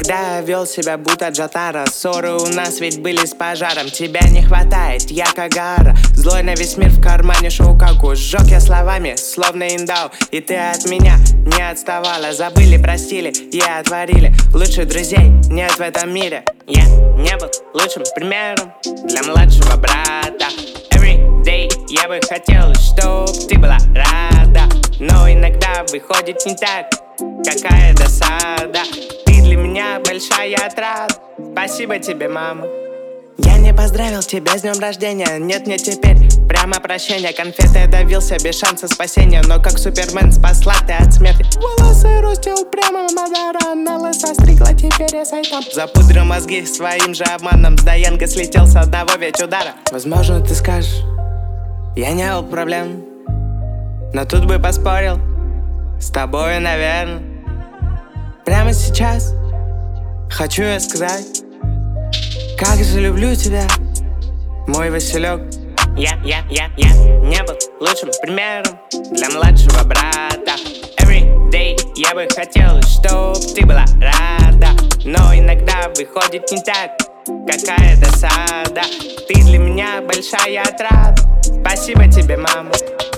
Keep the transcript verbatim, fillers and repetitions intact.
Иногда вел себя будто Джатара. Ссоры у нас ведь были с пожаром. Тебя не хватает, я Кагара. Злой на весь мир, в кармане шоу-каку. Сжег я словами, словно индау. И ты от меня не отставала. Забыли, простили и отворили. Лучших друзей нет в этом мире. Я не был лучшим примером для младшего брата. Every day я бы хотел, чтоб ты была рада. Но иногда выходит не так. Какая досада. Ты для меня большая отрада. Спасибо тебе, мама. Я не поздравил тебя с днем рождения. Нет, не теперь, прямо прощения. Конфеты давился без шанса спасения. Но как Супермен спасла ты от смерти. Волосы ростил прямо Мадара. На лысо стригла, теперь я сайтом. Запудрил мозги своим же обманом. С Даянкой слетел с одного ведь удара. Возможно, ты скажешь, я не был проблем, но тут бы поспорил с тобой, наверное. Прямо сейчас хочу я сказать, как же люблю тебя, мой Василек. Я, я, я, я не был лучшим примером для младшего брата. Every day я бы хотел, чтоб ты была рада. Но иногда выходит не так. Какая досада. Ты для меня большая отрада. Спасибо тебе, мама.